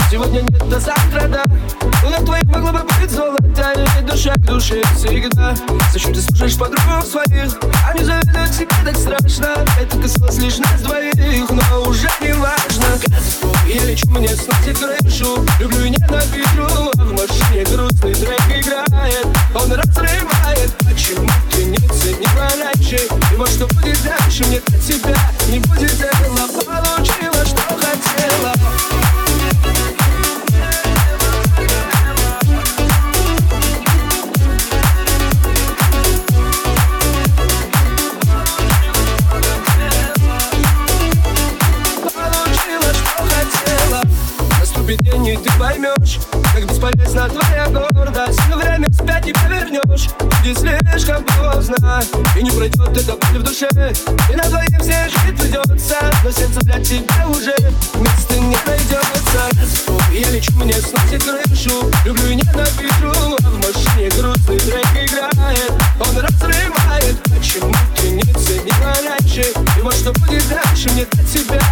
Сегодня нет, до завтра, да. У ног твоих могло бы быть золото, и душа к душе всегда. Зачем ты слушаешь подруг своих? Они завидуют тебе так страшно. Это касалось лишь нас двоих, но уже не важно. Я лечу, мне сносит крышу. Люблю и ненавижу, а в машине грустный трек играет. Он разрывает. Почему ты не ценила раньше? И вот что будет дальше, мне от тебя не будет дела. Получила, что хотела. День, и ты поймешь, как бесполезна твоя гордость. Но время вспять не повернешь, будет слишком поздно. И не пройдет эта боль в душе, и на двоих все жить придется. Но сердце для тебя уже места не найдется. Я лечу, мне сносит крышу. Люблю и ненавижу, а в машине грустный трек играет. Он разрывает. Почему ты не ценила раньше? И вот что будет дальше, мне от тебя